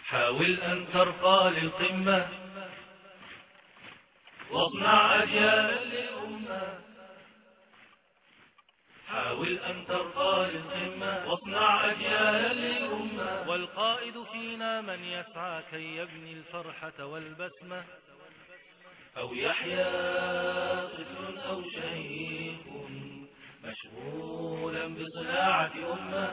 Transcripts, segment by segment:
حاول أن ترقى للقمة واصنع أجيالا للأمة. حاول أن ترقى للقمة واصنع أجيالا للأمة. والقائد فينا من يسعى كي يبني الفرحة والبسمة، أو يحيا طفل أو شيخ مشغولا بصناعة أمة،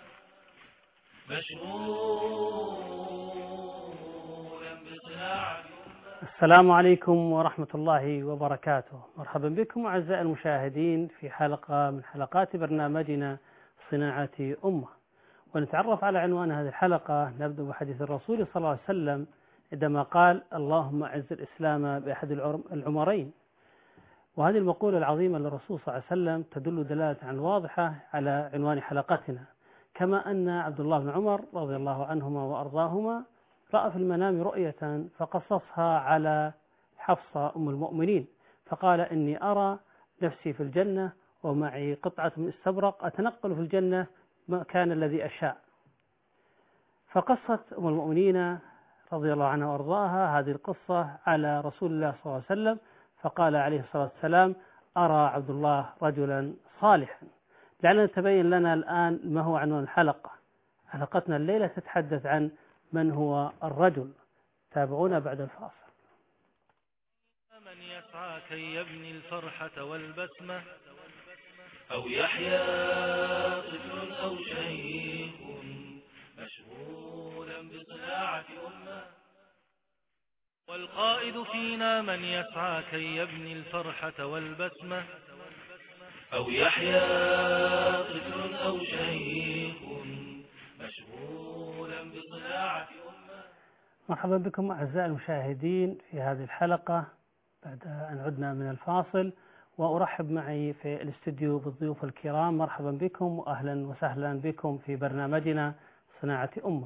مشغولا بصناعة أمة. السلام عليكم ورحمة الله وبركاته. مرحبا بكم أعزائي المشاهدين في حلقة من حلقات برنامجنا صناعة أمة، ونتعرف على عنوان هذه الحلقة. نبدأ بحديث الرسول صلى الله عليه وسلم عندما قال: اللهم أعز الإسلام بأحد العمرين. وهذه المقولة العظيمة للرسول صلى الله عليه وسلم تدل دلالة واضحة على عنوان حلقتنا، كما أن عبد الله بن عمر رضي الله عنهما وأرضاهما رأى في المنام رؤية فقصصها على حفصة أم المؤمنين، فقال: إني أرى نفسي في الجنة ومعي قطعة من استبرق أتنقل في الجنة مكان الذي أشاء. فقصت أم المؤمنين رضي الله عنها وأرضاها هذه القصة على رسول الله صلى الله عليه وسلم، فقال عليه الصلاة والسلام: أرى عبد الله رجلا صالحا. لعلنا نتبين لنا الآن ما هو عنوان الحلقة. حلقتنا الليلة تتحدث عن من هو الرجل. تابعونا بعد الفاصل. من يسعى كي يبني الفرحة والبسمة، أو يحيا طفل أو شيخ مشغولا بصناعة أمة. والقائد فينا من يسعى كي يبني الفرحة والبسمة، أو يحيا طفل أو شيخ مشغولا بصناعة أمة. مرحبا بكم أعزائي المشاهدين في هذه الحلقة بعد أن عدنا من الفاصل، وأرحب معي في الاستوديو بالضيوف الكرام. مرحبا بكم وأهلا وسهلا بكم في برنامجنا صناعة أمة.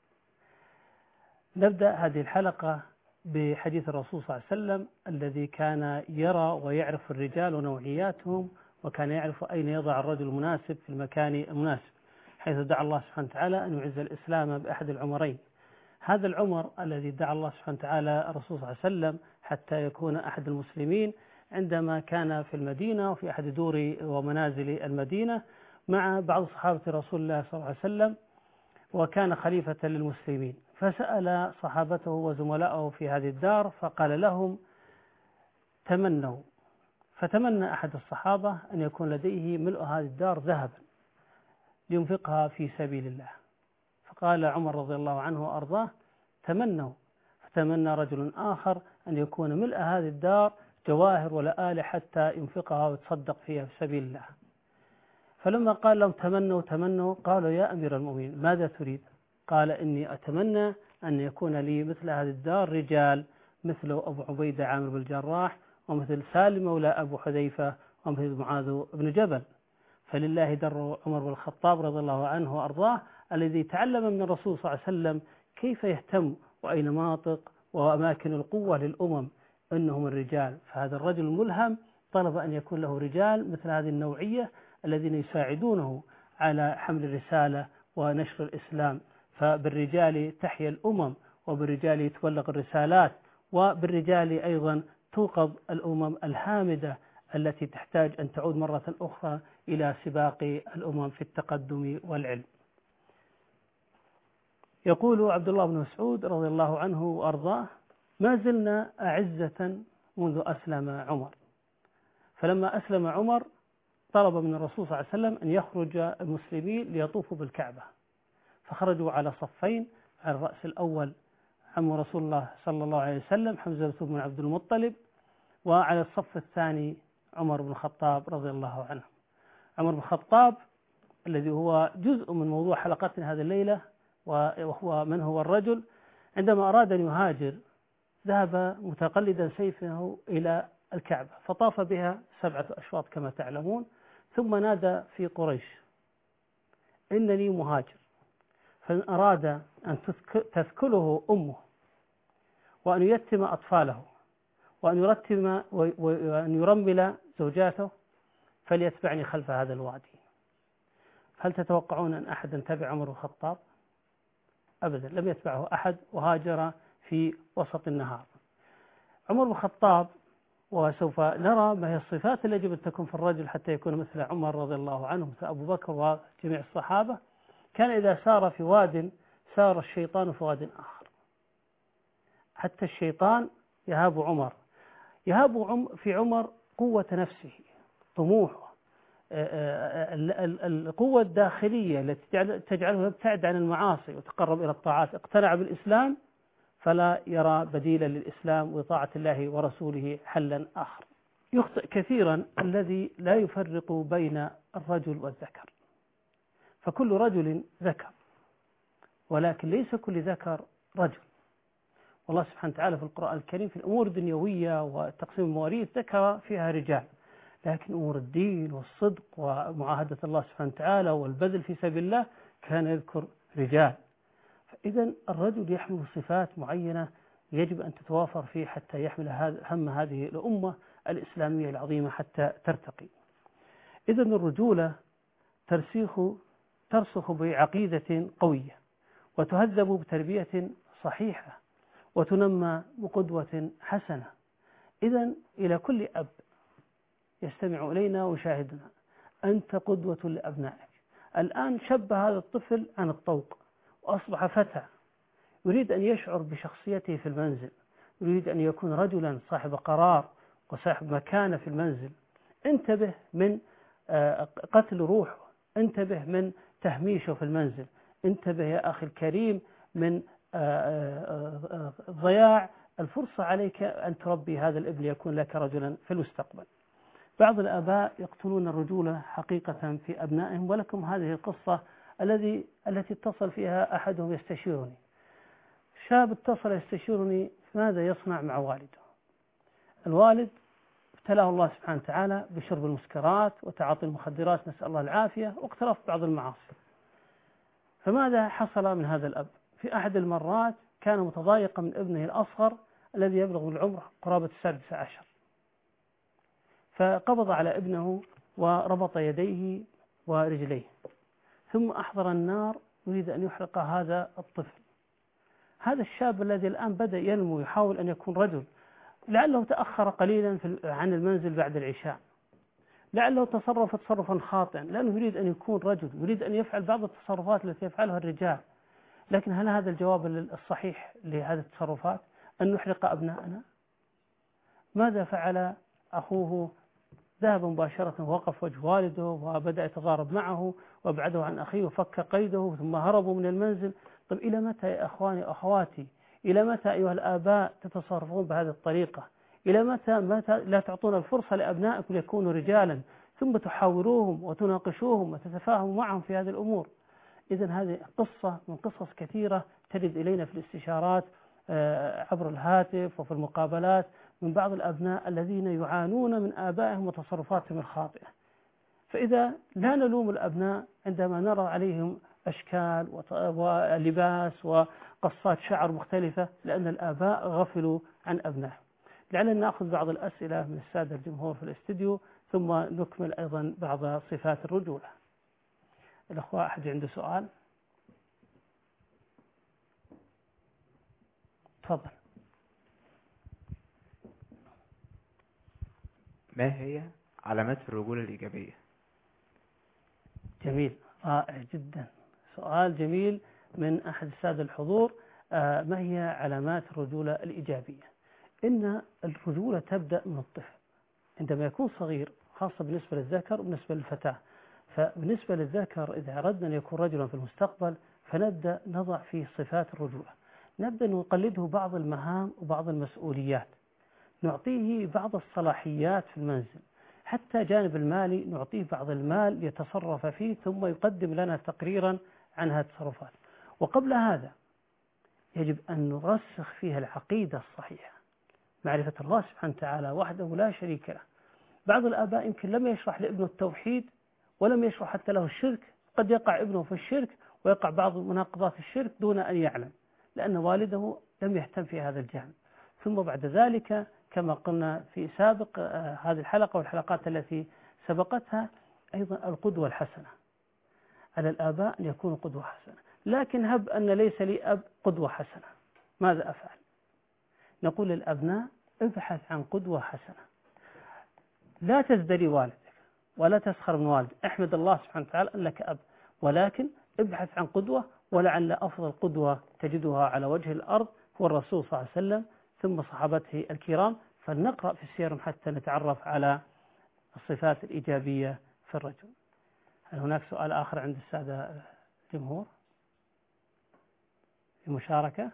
نبدأ هذه الحلقة بحديث الرسول صلى الله عليه وسلم الذي كان يرى ويعرف الرجال ونوعياتهم، وكان يعرف أين يضع الرجل المناسب في المكان المناسب، حيث دعا الله سبحانه وتعالى أن يعز الإسلام بأحد العمرين. هذا العمر الذي دعا الله سبحانه وتعالى الرسول صلى الله عليه وسلم حتى يكون أحد المسلمين عندما كان في المدينة وفي أحد دور ومنازل المدينة مع بعض صحابة رسول الله صلى الله عليه وسلم، وكان خليفة للمسلمين. فسأل صحابته وزملائه في هذه الدار فقال لهم: تمنوا. فتمنى أحد الصحابة أن يكون لديه ملء هذه الدار ذهبا لينفقها في سبيل الله. فقال عمر رضي الله عنه وأرضاه: تمنوا. فتمنى رجل آخر أن يكون ملء هذه الدار جواهر ولآلة حتى ينفقها ويتصدق فيها في سبيل الله. فلما قال لهم تمنوا قالوا: يا أمير المؤمنين ماذا تريد؟ قال: إني أتمنى أن يكون لي مثل هذه الدار رجال مثل أبو عبيدة عامر بن الجراح، ومثل سالم مولى أبو حذيفة، ومثل معاذ بن جبل. فلله در عمر بن الخطاب رضي الله عنه وأرضاه الذي تعلم من الرسول صلى الله عليه وسلم كيف يهتم وأين مناطق وأماكن القوة للأمم إنهم الرجال. فهذا الرجل الملهم طلب أن يكون له رجال مثل هذه النوعية الذين يساعدونه على حمل الرسالة ونشر الإسلام. فبالرجال تحيا الأمم، وبالرجال يتبلغ الرسالات، وبالرجال أيضا توقظ الأمم الهامدة التي تحتاج أن تعود مرة أخرى إلى سباق الأمم في التقدم والعلم. يقول عبد الله بن مسعود رضي الله عنه وأرضاه: ما زلنا أعزة منذ أسلم عمر. فلما أسلم عمر طلب من الرسول صلى الله عليه وسلم أن يخرج المسلمين ليطوفوا بالكعبة، فخرجوا على صفين. على الرأس الأول عم رسول الله صلى الله عليه وسلم حمزة بن عبد المطلب، وعلى الصف الثاني عمر بن الخطاب رضي الله عنه. عمر بن الخطاب الذي هو جزء من موضوع حلقتنا هذه الليلة، وهو من هو الرجل. عندما أراد أن يهاجر ذهب متقلدا سيفه إلى الكعبة فطاف بها 7 أشواط كما تعلمون، ثم نادى في قريش: إنني مهاجر، فإن أراد أن تثكله أمه، وأن يتم أطفاله، وأن يرمل زوجاته، فليتبعني خلف هذا الوادي. هل تتوقعون أن أحدا تبع عمر بن الخطاب؟ أبدا، لم يتبعه أحد وهاجر في وسط النهار. عمر بن الخطاب، وسوف نرى ما هي الصفات التي يجب أن تكون في الرجل حتى يكون مثل عمر رضي الله عنه، مثل أبو بكر وجميع الصحابة. كان إذا سار في واد سار الشيطان في واد آخر. حتى الشيطان يهاب عمر، يهاب في عمر قوة نفسه، طموحه، القوة الداخلية التي تجعله يبتعد عن المعاصي ويتقرب إلى الطاعات. اقتنع بالإسلام فلا يرى بديلا للإسلام وطاعة الله ورسوله حلا آخر. يخطئ كثيرا الذي لا يفرق بين الرجل والذكر، فكل رجل ذكر ولكن ليس كل ذكر رجل. والله سبحانه وتعالى في القرآن الكريم في الأمور الدنيوية وتقسيم المواريث ذكر فيها رجال، لكن أمور الدين والصدق ومعاهدة الله سبحانه وتعالى والبذل في سبيل الله كان يذكر رجال. فإذا الرجل يحمل صفات معينة يجب أن تتوافر فيه حتى يحمل هم هذه الأمة الإسلامية العظيمة حتى ترتقي. إذا الرجولة ترسخ بعقيدة قوية، وتهذب بتربية صحيحة، وتنمى بقدوة حسنة. إذا إلى كل أب يستمع إلينا ويشاهدنا، أنت قدوة لأبنائك. الآن شب هذا الطفل عن الطوق وأصبح فتى، يريد أن يشعر بشخصيته في المنزل، يريد أن يكون رجلا صاحب قرار وصاحب مكانة في المنزل. انتبه من قتل روحه، انتبه من تهميشه في المنزل، انتبه يا أخي الكريم من ضياع الفرصة عليك أن تربي هذا الابن ليكون لك رجلا في المستقبل. بعض الآباء يقتلون الرجولة حقيقة في أبنائهم، ولكم هذه القصة التي اتصل فيها أحدهم يستشيرني، شاب اتصل يستشيرني ماذا يصنع مع والده. الوالد ابتلاه الله سبحانه وتعالى بشرب المسكرات وتعاطي المخدرات، نسأل الله العافية، واقترف بعض المعاصي. فماذا حصل من هذا الأب؟ في أحد المرات كان متضايقا من ابنه الأصغر الذي يبلغ العمر قرابة 16، فقبض على ابنه وربط يديه ورجليه، ثم أحضر النار يريد أن يحرق هذا الطفل. هذا الشاب الذي الآن بدأ ينمو يحاول أن يكون رجل، لعله تأخر قليلا عن المنزل بعد العشاء، لعله تصرف تصرفا خاطئا لأنه يريد أن يكون رجل، يريد أن يفعل بعض التصرفات التي يفعلها الرجال. لكن هل هذا الجواب الصحيح لهذه التصرفات؟ أن نحرق أبناءنا؟ ماذا فعل أخوه؟ ذهب مباشرة ووقف وجه والده وبدأ يتضارب معه وابعده عن أخيه وفك قيده، ثم هربوا من المنزل. طيب إلى متى يا أخواني وأخواتي؟ إلى متى أيها الآباء تتصرفون بهذه الطريقة؟ إلى متى لا تعطون الفرصة لأبنائكم ليكونوا رجالا، ثم تحاوروهم وتناقشوهم وتتفاهموا معهم في هذه الأمور؟ إذن هذه قصة من قصص كثيرة ترد إلينا في الاستشارات عبر الهاتف وفي المقابلات من بعض الأبناء الذين يعانون من آبائهم وتصرفاتهم الخاطئة. فإذا لا نلوم الأبناء عندما نرى عليهم أشكال ولباس وقصات شعر مختلفة، لأن الآباء غفلوا عن أبنائهم. لعلنا نأخذ بعض الأسئلة من السادة الجمهور في الاستديو، ثم نكمل أيضا بعض صفات الرجولة. الأخوة أحد عنده سؤال؟ تفضل. ما هي علامات الرجولة الإيجابية؟ جميل، رائع جدا، سؤال جميل من أحد السادة الحضور. ما هي علامات الرجولة الإيجابية؟ إن الرجولة تبدأ من الطفل عندما يكون صغير، خاصة بالنسبة للذكر وبالنسبة للفتاة. فبالنسبة للذكر إذا أردنا أن يكون رجلا في المستقبل فنبدأ نضع فيه صفات الرجولة، نبدأ نقلده بعض المهام وبعض المسؤوليات، نعطيه بعض الصلاحيات في المنزل، حتى جانب المالي نعطيه بعض المال يتصرف فيه ثم يقدم لنا تقريرا عن هذه التصرفات. وقبل هذا يجب أن نرسخ فيها العقيدة الصحيحة، معرفة الله سبحانه وتعالى وحده لا شريك له. بعض الآباء يمكن لم يشرح لابنه التوحيد ولم يشرح حتى له الشرك، قد يقع ابنه في الشرك ويقع بعض مناقضات الشرك دون أن يعلم، لأن والده لم يهتم في هذا الجانب. ثم بعد ذلك كما قلنا في سابق هذه الحلقة والحلقات التي سبقتها، أيضا القدوة الحسنة. على الآباء أن يكونوا قدوة حسنة. لكن هب أن ليس لي أب قدوة حسنة، ماذا أفعل؟ نقول للأبناء ابحث عن قدوة حسنة، لا تزدري والدك ولا تسخر من والدك، احمد الله سبحانه وتعالى أن لك أب، ولكن ابحث عن قدوة، ولعل أفضل قدوة تجدها على وجه الأرض هو الرسول صلى الله عليه وسلم ثم صحابته الكرام. فلنقرأ في سيرهم حتى نتعرف على الصفات الإيجابية في الرجل. هل هناك سؤال آخر عند السادة الجمهور المشاركة؟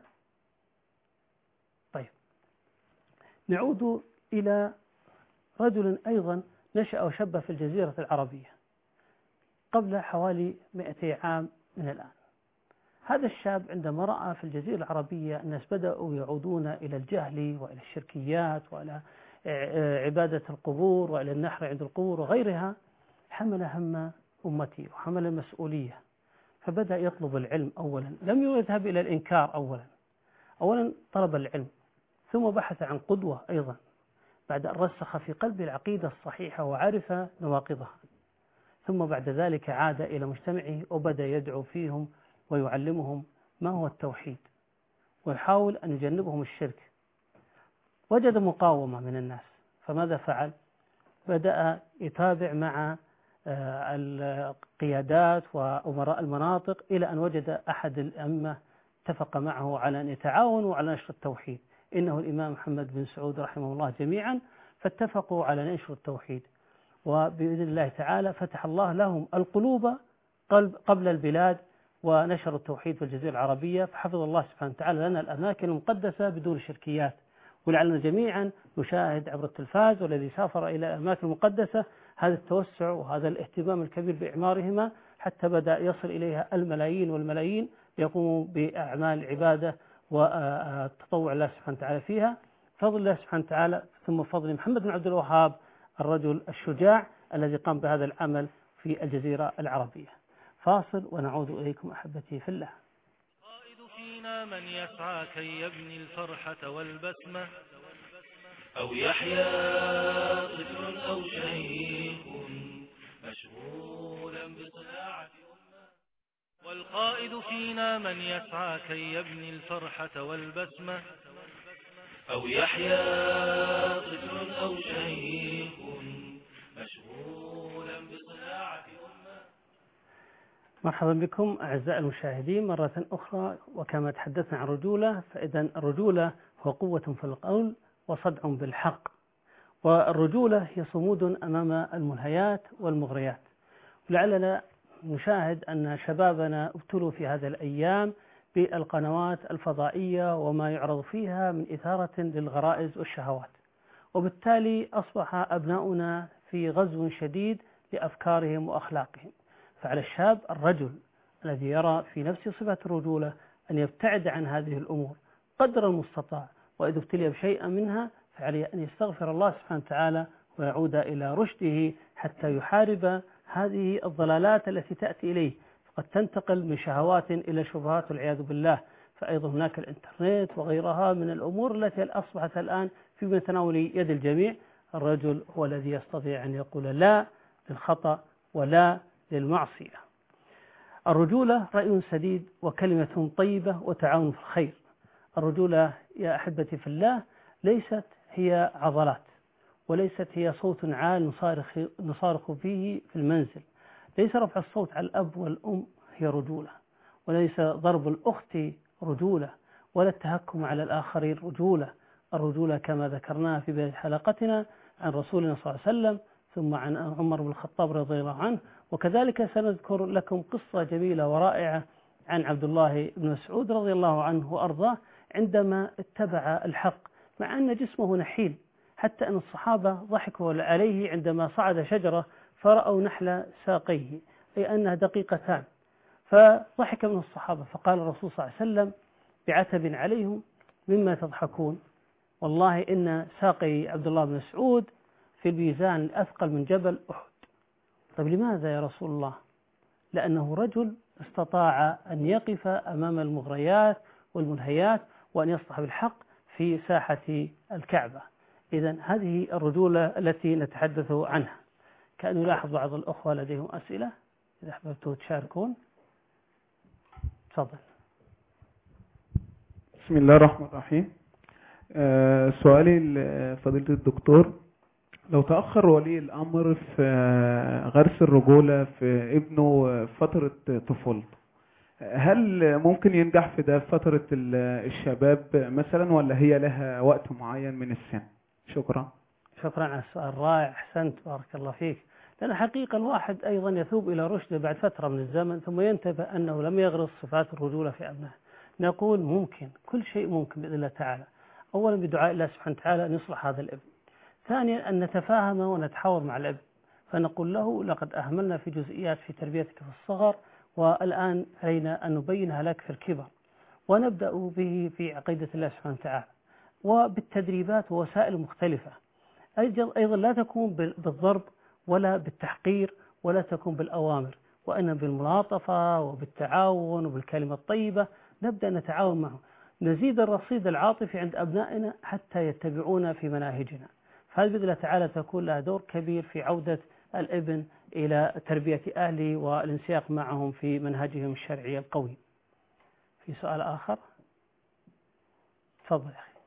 طيب، نعود إلى رجل أيضا نشأ وشب في الجزيرة العربية قبل حوالي 200 عام من الآن. هذا الشاب عندما رأى في الجزيرة العربية الناس بدأوا يعودون إلى الجهل وإلى الشركيات وإلى عبادة القبور وإلى النحر عند القبور وغيرها، حمل هم أمته وحمل المسؤولية، فبدأ يطلب العلم. أولا لم يذهب إلى الإنكار، أولا طلب العلم، ثم بحث عن قدوة أيضا بعد أن رسخ في قلبه العقيدة الصحيحة وعرف نواقضها، ثم بعد ذلك عاد إلى مجتمعه وبدأ يدعو فيهم ويعلمهم ما هو التوحيد ويحاول أن يجنبهم الشرك. وجد مقاومة من الناس، فماذا فعل؟ بدأ يتابع مع القيادات وأمراء المناطق إلى أن وجد أحد الأئمة اتفق معه على أن يتعاونوا على نشر التوحيد، إنه الإمام محمد بن سعود رحمه الله جميعا، فاتفقوا على نشر التوحيد، وبإذن الله تعالى فتح الله لهم القلوب قبل البلاد ونشروا التوحيد في الجزيرة العربية. فحفظ الله سبحانه وتعالى لنا الأماكن المقدسة بدون شركيات، ولعلنا جميعا نشاهد عبر التلفاز والذي سافر إلى الأماكن المقدسة هذا التوسع وهذا الاهتمام الكبير بإعمارهما، حتى بدأ يصل إليها الملايين والملايين يقوموا بأعمال عبادة وتطوع الله سبحانه وتعالى فيها. فضل الله سبحانه وتعالى ثم فضل محمد بن عبد الوهاب الرجل الشجاع الذي قام بهذا العمل في الجزيرة العربية. فاصل ونعود إليكم أحبتي في الله. قائد فينا من يسعى كي يبني الفرحة والبسمة، أو يحيا طفل أو شيخ مشغولا بصناعة أمة. والقائد فينا من يسعى كي يبني الفرحة والبسمة، أو يحيا طفل أو شيخ مشغولا بصناعة أمة. مرحبا بكم أعزائي المشاهدين مرة أخرى. وكما تحدثنا عن الرجولة، فإذا الرجولة هو قوة في القول وصدع بالحق، والرجولة هي صمود أمام الملهيات والمغريات. ولعلنا نشاهد أن شبابنا ابتلوا في هذه الأيام بالقنوات الفضائية وما يعرض فيها من إثارة للغرائز والشهوات، وبالتالي أصبح أبناؤنا في غزو شديد لأفكارهم وأخلاقهم. فعلى الشاب الرجل الذي يرى في نفسه صفة الرجولة أن يبتعد عن هذه الأمور قدر المستطاع، وإذا ابتلي بشيء منها فعليه أن يستغفر الله سبحانه وتعالى ويعود إلى رشده حتى يحارب هذه الضلالات التي تأتي إليه، فقد تنتقل من شهوات إلى شبهات والعياذ بالله. فأيضا هناك الإنترنت وغيرها من الأمور التي أصبحت الآن في متناول يد الجميع. الرجل هو الذي يستطيع أن يقول لا للخطأ ولا للمعصية. الرجولة رأي سديد وكلمة طيبة وتعاون في الخير. الرجولة يا أحبتي في الله ليست هي عضلات، وليست هي صوت عال نصارخ فيه في المنزل، ليس رفع الصوت على الأب والأم هي رجولة، وليس ضرب الأخت رجولة، ولا التهكم على الآخرين رجولة. الرجولة كما ذكرناها في بداية حلقتنا عن رسولنا صلى الله عليه وسلم، ثم عن عمر بن الخطاب رضي الله عنه، وكذلك سنذكر لكم قصة جميلة ورائعة عن عبد الله بن مسعود رضي الله عنه وأرضاه عندما اتبع الحق مع أن جسمه نحيل، حتى أن الصحابة ضحكوا عليه عندما صعد شجرة فرأوا نحل ساقيه، أي أنها دقيقتان، فضحك من الصحابة، فقال الرسول صلى الله عليه وسلم بعتب عليهم: مما تضحكون؟ والله إن ساقي عبد الله بن مسعود في الميزان أثقل من جبل أحد. طيب لماذا يا رسول الله؟ لأنه رجل استطاع أن يقف أمام المغريات والمنهيات وأن يصلح بالحق في ساحة الكعبة. إذن هذه الرجولة التي نتحدث عنها. كأن يلاحظ بعض الأخوة لديهم أسئلة، إذا أحببتوا تشاركون تفضل. بسم الله الرحمن الرحيم. سؤالي لفضيلة الدكتور: لو تأخر ولي الأمر في غرس الرجولة في ابنه فترة طفولته، هل ممكن ينجح في ده فترة الشباب مثلا، ولا هي لها وقت معين من السن؟ شكرا. شكرا على السؤال رائع، أحسنت، بارك الله فيك. لأن حقيقة الواحد أيضا يثوب إلى رشده بعد فترة من الزمن، ثم ينتبه أنه لم يغرس صفات الرجولة في أبنائه. نقول ممكن، كل شيء ممكن بإذن الله تعالى. أولا بدعاء الله سبحانه وتعالى أن يصلح هذا الابن. ثانيا أن نتفاهم ونتحاور مع الابن، فنقول له: لقد أهملنا في جزئيات في تربيتك في الصغر، والآن علينا أن نبينها لك في الكبر، ونبدأ به في عقيدة الله سبحانه وتعالى وبالتدريبات ووسائل مختلفة. أيضا لا تكون بالضرب ولا بالتحقير ولا تكون بالأوامر، وأن بالملاطفة وبالتعاون وبالكلمة الطيبة نبدأ نتعاون معه، نزيد الرصيد العاطفي عند أبنائنا حتى يتبعونا في مناهجنا. فهذا بإذن الله تعالى تكون لها دور كبير في عودة الابن إلى تربية أهله والانسياق معهم في منهجهم الشرعي القوي. في سؤال آخر؟ تفضل يا أخي.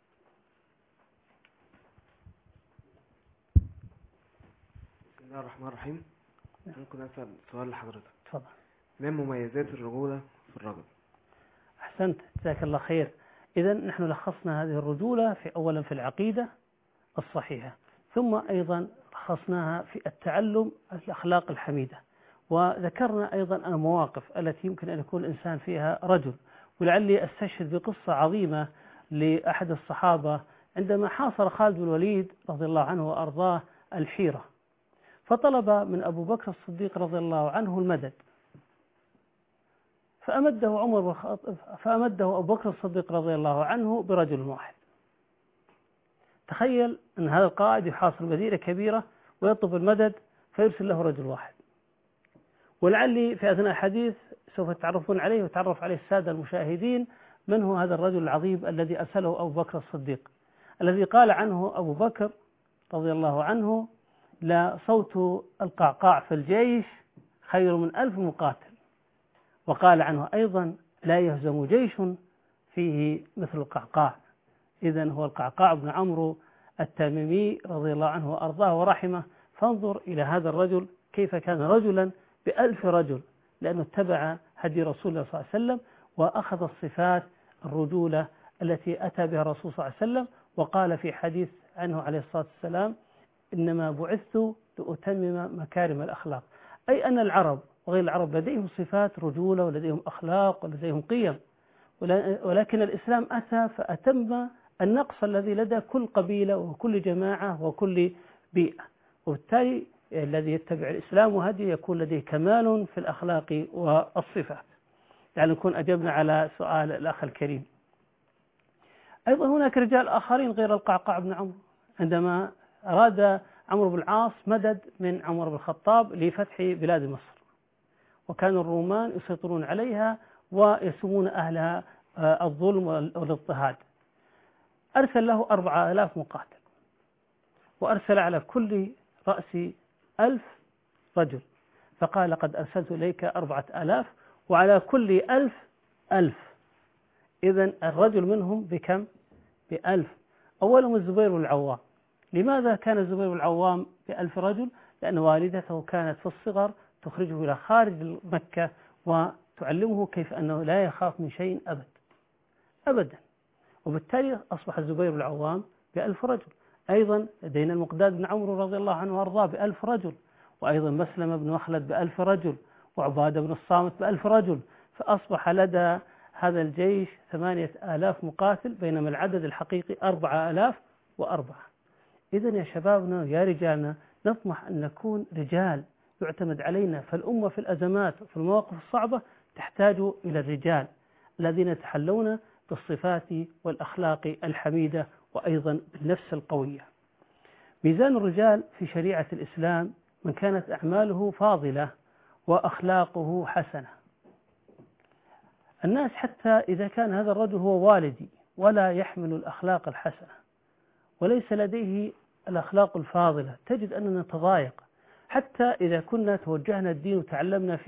بسم الله الرحمن الرحيم. ممكن أسأل سؤال لحضرتك؟ تفضل. ما مميزات الرجولة في الرجل؟ أحسنت، جزاك الله خير. إذا نحن لخصنا هذه الرجولة أولا في العقيدة الصحيحة، ثم أيضا لخصناها في التعلم الأخلاق الحميدة، وذكرنا أيضا المواقف التي يمكن أن يكون الإنسان فيها رجل. ولعلي أستشهد بقصة عظيمة لأحد الصحابة عندما حاصر خالد بن الوليد رضي الله عنه وأرضاه الحيرة، فطلب من أبو بكر الصديق رضي الله عنه المدد، فأمده أبو بكر الصديق رضي الله عنه برجل واحد. تخيل أن هذا القائد يحاصر مدينة كبيرة ويطلب المدد فيرسل له رجل واحد. ولعلي في أثناء الحديث سوف تتعرفون عليه وتعرف عليه السادة المشاهدين من هو هذا الرجل العظيم الذي أرسله أبو بكر الصديق، الذي قال عنه أبو بكر رضي الله عنه: لا صوت القعقاع في الجيش خير من 1000 مقاتل. وقال عنه أيضا: لا يهزم جيش فيه مثل القعقاع. إذن هو القعقاع بن عمرو التميمي رضي الله عنه وأرضاه ورحمه. فانظر إلى هذا الرجل كيف كان رجلا ب1000 رجل، لأنه اتبع هدي رسول الله صلى الله عليه وسلم وأخذ الصفات الرجولة التي أتى بها الرسول صلى الله عليه وسلم. وقال في حديث عنه عليه الصلاة والسلام: إنما بعثت لأتمم مكارم الأخلاق، أي أن العرب وغير العرب لديهم صفات رجولة ولديهم أخلاق ولديهم قيم، ولكن الإسلام أتى فأتم النقص الذي لدى كل قبيلة وكل جماعة وكل بيئة. وبالتالي الذي يتبع الإسلام وهدي يكون لديه كمال في الأخلاق والصفات. يعني نكون أجبنا على سؤال الأخ الكريم. أيضا هناك رجال آخرين غير القعقاع بن عمرو، عندما أراد عمرو بن العاص مدد من عمر بن الخطاب لفتح بلاد مصر، وكان الرومان يسيطرون عليها ويسمون أهلها الظلم والاضطهاد، أرسل له 4000 مقاتل، وأرسل على كل رأس 1000 رجل، فقال: قد أرسلت إليك 4000 وعلى كل 1000 1000. إذن الرجل منهم بكم؟ ب1000. أولهم الزبير بن العوام. لماذا كان الزبير بن العوام ب1000 رجل؟ لأن والدته كانت في الصغر تخرجه إلى خارج مكة وتعلمه كيف أنه لا يخاف من شيء أبدا، وبالتالي أصبح الزبير بن العوام ب1000 رجل. أيضا لدينا المقداد بن عمرو رضي الله عنه وأرضاه ب1000 رجل، وأيضا مسلم بن مخلد ب1000 رجل، وعبادة بن الصامت ب1000 رجل، فأصبح لدى هذا الجيش 8000 مقاتل، بينما العدد الحقيقي 4004. إذن يا شبابنا يا رجالنا نطمح أن نكون رجال يعتمد علينا، فالأمة في الأزمات وفي المواقف الصعبة تحتاج إلى الرجال الذين يتحلون بالصفات والأخلاق الحميدة وأيضا بالنفس القوية. ميزان الرجال في شريعة الإسلام من كانت أعماله فاضلة وأخلاقه حسنة. الناس حتى إذا كان هذا الرجل هو والدي ولا يحمل الأخلاق الحسنة وليس لديه الأخلاق الفاضلة، تجد أننا نتضايق. حتى إذا كنا توجهنا الدين وتعلمنا فيه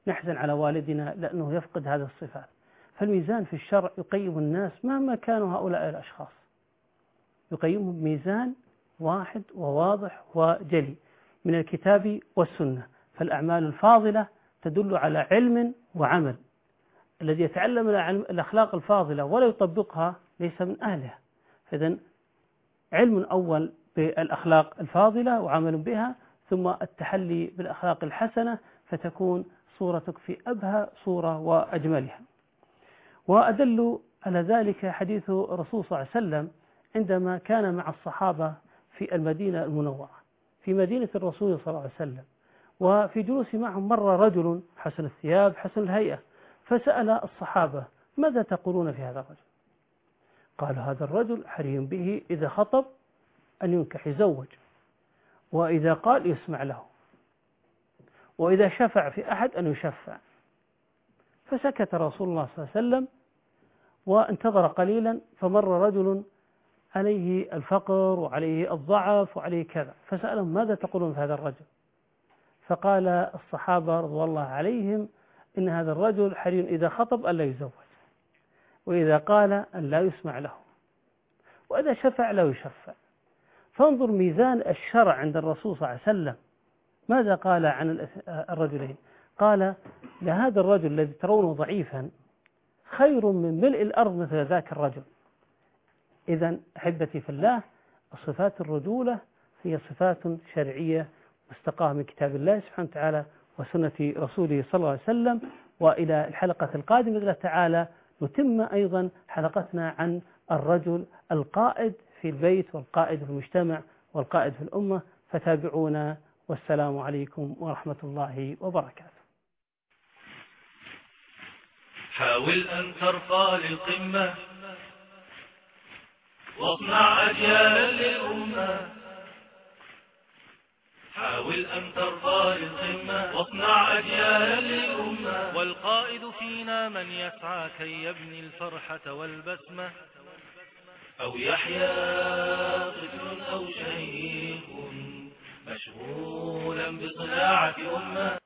نحزن على والدنا لأنه يفقد هذه الصفات. فالميزان في الشرع يقيم الناس مهما كانوا هؤلاء الأشخاص، يقيمهم بميزان واحد وواضح وجلي من الكتاب والسنة. فالأعمال الفاضلة تدل على علم وعمل. الذي يتعلم الأخلاق الفاضلة ولا يطبقها ليس من أهلها. فإذن علم أول بالأخلاق الفاضلة وعمل بها، ثم التحلي بالأخلاق الحسنة، فتكون صورتك في أبهى صورة وأجملها. وأدل على ذلك حديث الرسول صلى الله عليه وسلم عندما كان مع الصحابة في المدينة المنورة، في مدينة الرسول صلى الله عليه وسلم، وفي جلوس معهم مر رجل حسن الثياب حسن الهيئة، فسأل الصحابة: ماذا تقولون في هذا الرجل؟ قالوا: هذا الرجل حري به إذا خطب أن ينكح يزوج، وإذا قال يسمع له، وإذا شفع في أحد أن يشفع. فسكت رسول الله صلى الله عليه وسلم وانتظر قليلا، فمر رجل عليه الفقر وعليه الضعف وعليه كذا، فسألهم: ماذا تقولون في هذا الرجل؟ فقال الصحابة رضوان الله عليهم: إن هذا الرجل حري إذا خطب ألا يزوج، وإذا قال أن لا يسمع له، وإذا شفع لا يشفع. فانظر ميزان الشرع عند الرسول صلى الله عليه وسلم. ماذا قال عن الرجلين؟ قال: لهذا الرجل الذي ترونه ضعيفا خير من ملء الأرض مثل ذاك الرجل. إذن أحبتي في الله، الصفات الرجولة هي صفات شرعية مستقاة من كتاب الله سبحانه وتعالى وسنة رسوله صلى الله عليه وسلم. وإلى الحلقة القادمة بإذن الله تعالى نتم أيضا حلقتنا عن الرجل القائد في البيت والقائد في المجتمع والقائد في الأمة. فتابعونا، والسلام عليكم ورحمة الله وبركاته. حاول أن ترقى للقمة واصنع أجيالا للأمة. حاول أن ترقى للقمة واصنع أجيالا للأمة. والقائد فينا من يسعى كي يبني الفرحة والبسمة، أو يحيا طفل أو شيخ مشغولا بصناعة أمة.